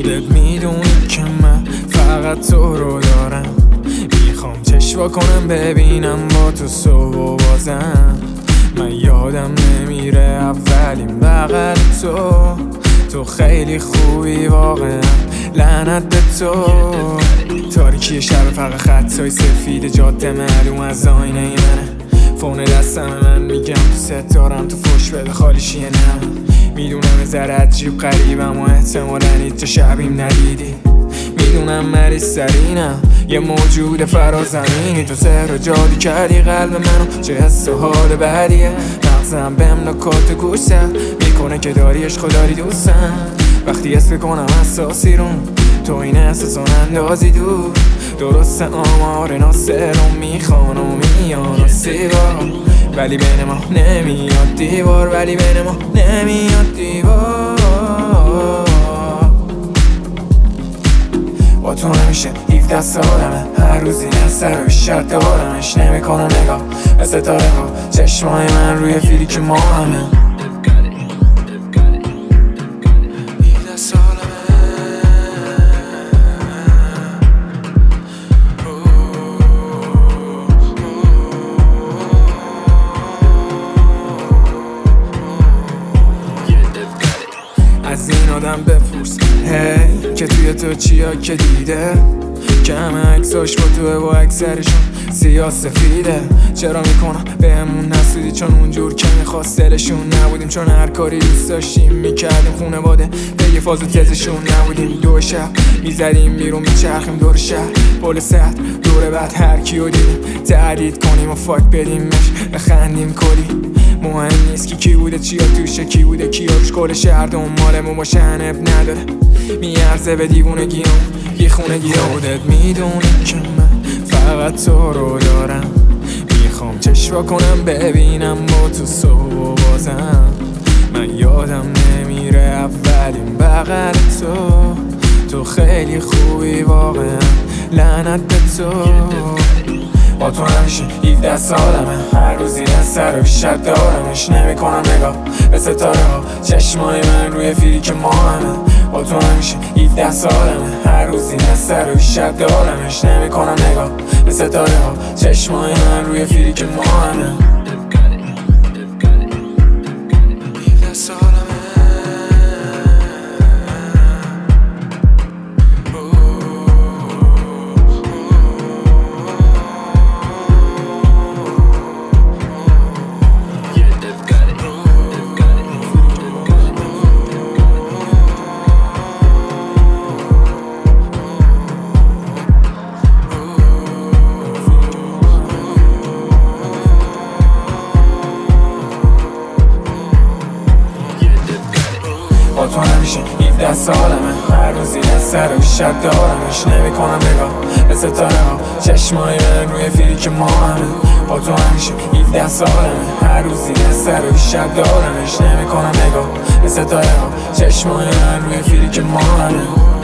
خودت میدونی که من فقط تو رو دارم. میخوام چشوا کنم ببینم با تو صبح و بازم. من یادم نمیره اولین بغل تو خیلی خوبی واقعا، لعنت به تو. تاریکی شب فقط خطای سفید جاده معلوم از آینه منه. فون دستم من میگم دوست دارم، تو فوش بده خالیشیه نه. میدونم ذره عجیب غریبم و احتمالاً هیچ شبیم ندیدی. میدونم مریض سرینم، یه موجود فرازمینی. تو سحر و جادو کردی قلب منو، چه حس و حال بدیه. مغزم بهم نکات گوشم میکنه که داری عشق داری دوستم. وقتی حس بکنم اساسی رون تو این احساس اندازی دور. درسته آمار ناصر رو میخوان و میان و سیبا، ولی بین ما نمیاد دیوار، ولی بین ما نمیاد دیوار. با تو همیشه 17 سالمه، هر روزی نسر و بیشتر دارمش. نمیکنم نگاه به ستاره ها، چشمای من روی فیلی که ما همه. از این آدم بپرس هی که توی تو چیا که دیده، که همه عکساش با توه و اکثرشون سیاه سفیده. چرا میکنم بهمون نسودی؟ چون اونجور که میخواست دلشون نبودیم، چون هر کاری دوست داشتیم میکردیم. خونواده به یه فاز و تزشون نبودیم. دو شب میزدیم بیرون میچرخیم دور شهر، پل سد دور بعد هر کیو دیدیم تهدید کنیم و فاک بدیمش بخندیم کلی. مهم نیست کی بوده چیا توشه، کی بوده کیا روش. کل شهر دنبالمون باشن اب نداره، میارزه به دیوونگیام یه خونگیام. خودت میدونی که من فقط تو رو دارم. میخوام چشوا کنم ببینم با تو صبح و بازم. من یادم نمیره اولین بغل تو خیلی خوبی واقعا، لعنت به تو. با تو همیشه 17 سالمه، هر روزی نسر و بیشتر دارمش. نمیکنم نگاه به ستاره ها، چشمای من روی فیلی که ما همه. با تو همیشه 17 سالمه، هر روزی نسر و بیشتر دارمش. نمیکنم نگاه به ستاره ها، چشمای من روی فیلی که ما همه. با تو همیشه 17 سالمه، هر روزی نسر و بیشتر دارمش. نمیکنم نگاه به ستاره ها، چشمای من روی فیلی که ما همه. با تو همیشه 17 سالمه، هر روزی نسر و بیشتر دارمش. نمیکنم نگاه به ستاره ها، چشمای من روی فیلی که ما همه.